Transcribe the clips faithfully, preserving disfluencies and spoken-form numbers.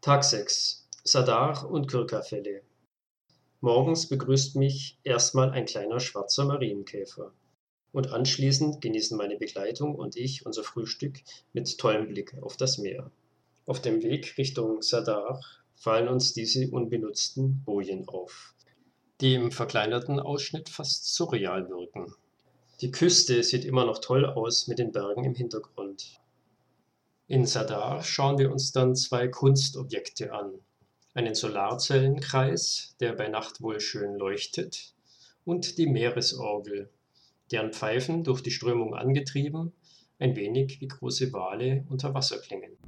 Tag sechs: Sadar und Kürka-Fälle. Morgens begrüßt mich erstmal ein kleiner schwarzer Marienkäfer. Und anschließend genießen meine Begleitung und ich unser Frühstück mit tollem Blick auf das Meer. Auf dem Weg Richtung Sadar fallen uns diese unbenutzten Bojen auf, die im verkleinerten Ausschnitt fast surreal wirken. Die Küste sieht immer noch toll aus mit den Bergen im Hintergrund. In Sadar schauen wir uns dann zwei Kunstobjekte an: einen Solarzellenkreis, der bei Nacht wohl schön leuchtet, und die Meeresorgel, deren Pfeifen, durch die Strömung angetrieben, ein wenig wie große Wale unter Wasser klingen.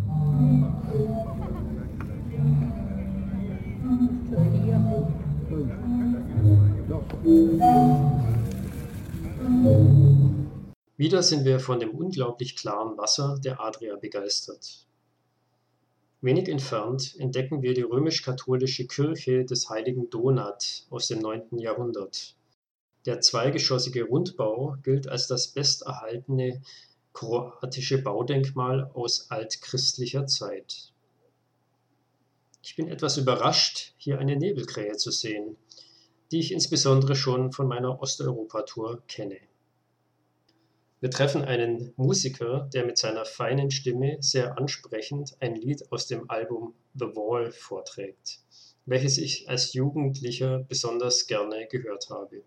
Wieder sind wir von dem unglaublich klaren Wasser der Adria begeistert. Wenig entfernt entdecken wir die römisch-katholische Kirche des heiligen Donat aus dem neunten Jahrhundert. Der zweigeschossige Rundbau gilt als das besterhaltene kroatische Baudenkmal aus altchristlicher Zeit. Ich bin etwas überrascht, hier eine Nebelkrähe zu sehen, die ich insbesondere schon von meiner Osteuropa-Tour kenne. Wir treffen einen Musiker, der mit seiner feinen Stimme sehr ansprechend ein Lied aus dem Album The Wall vorträgt, welches ich als Jugendlicher besonders gerne gehört habe.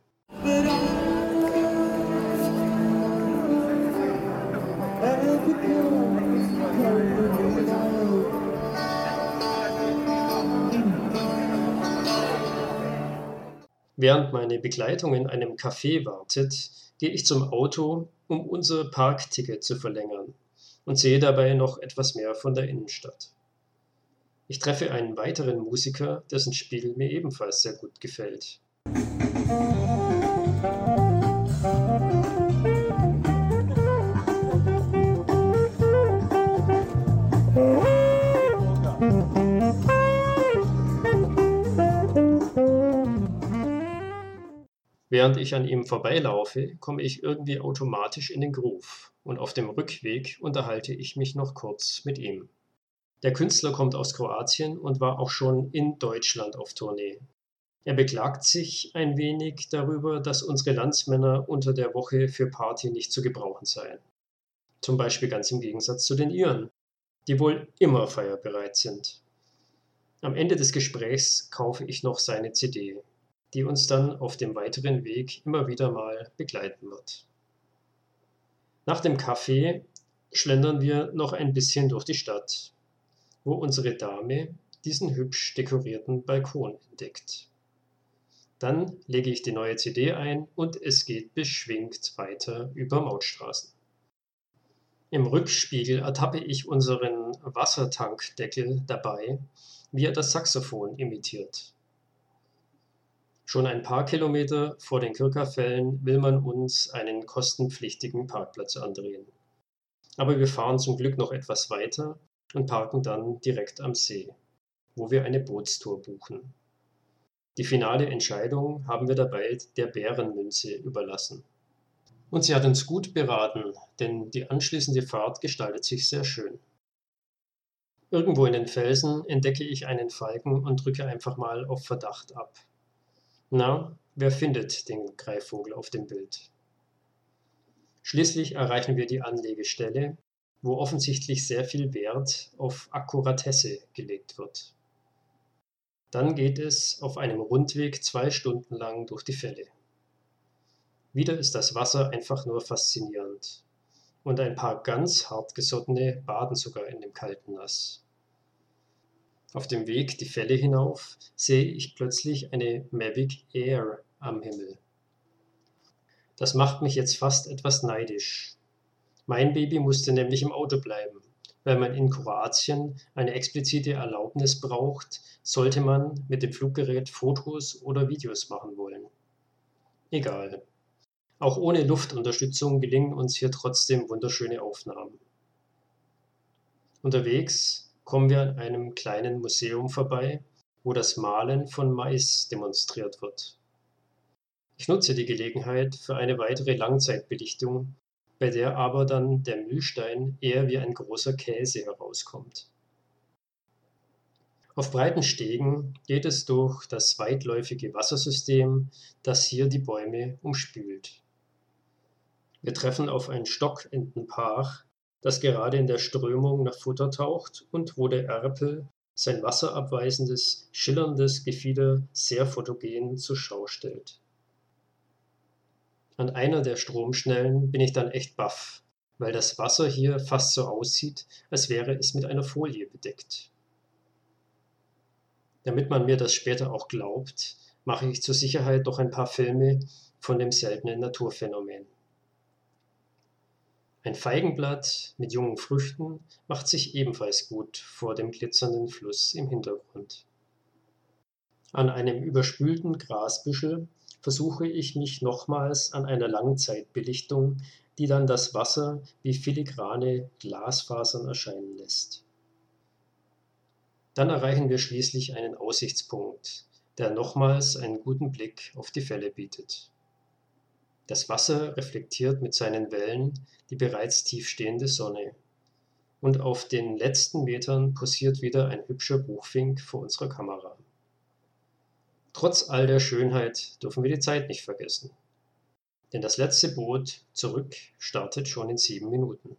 Während meine Begleitung in einem Café wartet, gehe ich zum Auto, um unser Parkticket zu verlängern, und sehe dabei noch etwas mehr von der Innenstadt. Ich treffe einen weiteren Musiker, dessen Spiel mir ebenfalls sehr gut gefällt. Während ich an ihm vorbeilaufe, komme ich irgendwie automatisch in den Groove, und auf dem Rückweg unterhalte ich mich noch kurz mit ihm. Der Künstler kommt aus Kroatien und war auch schon in Deutschland auf Tournee. Er beklagt sich ein wenig darüber, dass unsere Landsmänner unter der Woche für Party nicht zu gebrauchen seien. Zum Beispiel ganz im Gegensatz zu den Iren, die wohl immer feierbereit sind. Am Ende des Gesprächs kaufe ich noch seine C D, die uns dann auf dem weiteren Weg immer wieder mal begleiten wird. Nach dem Kaffee schlendern wir noch ein bisschen durch die Stadt, wo unsere Dame diesen hübsch dekorierten Balkon entdeckt. Dann lege ich die neue C D ein und es geht beschwingt weiter über Mautstraßen. Im Rückspiegel ertappe ich unseren Wassertankdeckel dabei, wie er das Saxophon imitiert. Schon ein paar Kilometer vor den Kürka-Fällen will man uns einen kostenpflichtigen Parkplatz andrehen. Aber wir fahren zum Glück noch etwas weiter und parken dann direkt am See, wo wir eine Bootstour buchen. Die finale Entscheidung haben wir dabei der Bärenmünze überlassen. Und sie hat uns gut beraten, denn die anschließende Fahrt gestaltet sich sehr schön. Irgendwo in den Felsen entdecke ich einen Falken und drücke einfach mal auf Verdacht ab. Na, wer findet den Greifvogel auf dem Bild? Schließlich erreichen wir die Anlegestelle, wo offensichtlich sehr viel Wert auf Akkuratesse gelegt wird. Dann geht es auf einem Rundweg zwei Stunden lang durch die Fälle. Wieder ist das Wasser einfach nur faszinierend, und ein paar ganz hartgesottene baden sogar in dem kalten Nass. Auf dem Weg die Fälle hinauf sehe ich plötzlich eine Mavic Air am Himmel. Das macht mich jetzt fast etwas neidisch. Mein Baby musste nämlich im Auto bleiben, weil man in Kroatien eine explizite Erlaubnis braucht, sollte man mit dem Fluggerät Fotos oder Videos machen wollen. Egal. Auch ohne Luftunterstützung gelingen uns hier trotzdem wunderschöne Aufnahmen. Unterwegs kommen wir an einem kleinen Museum vorbei, wo das Mahlen von Mais demonstriert wird. Ich nutze die Gelegenheit für eine weitere Langzeitbelichtung, bei der aber dann der Mühlstein eher wie ein großer Käse herauskommt. Auf breiten Stegen geht es durch das weitläufige Wassersystem, das hier die Bäume umspült. Wir treffen auf ein Stockentenpaar, das gerade in der Strömung nach Futter taucht und wo der Erpel sein wasserabweisendes, schillerndes Gefieder sehr fotogen zur Schau stellt. An einer der Stromschnellen bin ich dann echt baff, weil das Wasser hier fast so aussieht, als wäre es mit einer Folie bedeckt. Damit man mir das später auch glaubt, mache ich zur Sicherheit doch ein paar Filme von dem seltenen Naturphänomen. Ein Feigenblatt mit jungen Früchten macht sich ebenfalls gut vor dem glitzernden Fluss im Hintergrund. An einem überspülten Grasbüschel versuche ich mich nochmals an einer Langzeitbelichtung, die dann das Wasser wie filigrane Glasfasern erscheinen lässt. Dann erreichen wir schließlich einen Aussichtspunkt, der nochmals einen guten Blick auf die Fälle bietet. Das Wasser reflektiert mit seinen Wellen die bereits tiefstehende Sonne, und auf den letzten Metern posiert wieder ein hübscher Buchfink vor unserer Kamera. Trotz all der Schönheit dürfen wir die Zeit nicht vergessen, denn das letzte Boot zurück startet schon in sieben Minuten.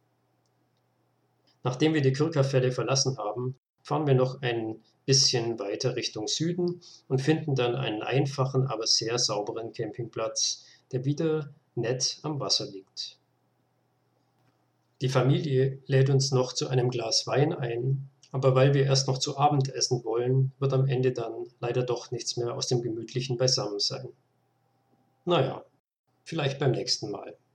Nachdem wir die Kürka-Fälle verlassen haben, fahren wir noch ein bisschen weiter Richtung Süden und finden dann einen einfachen, aber sehr sauberen Campingplatz, der wieder nett am Wasser liegt. Die Familie lädt uns noch zu einem Glas Wein ein, aber weil wir erst noch zu Abend essen wollen, wird am Ende dann leider doch nichts mehr aus dem gemütlichen Beisammensein. Naja, vielleicht beim nächsten Mal.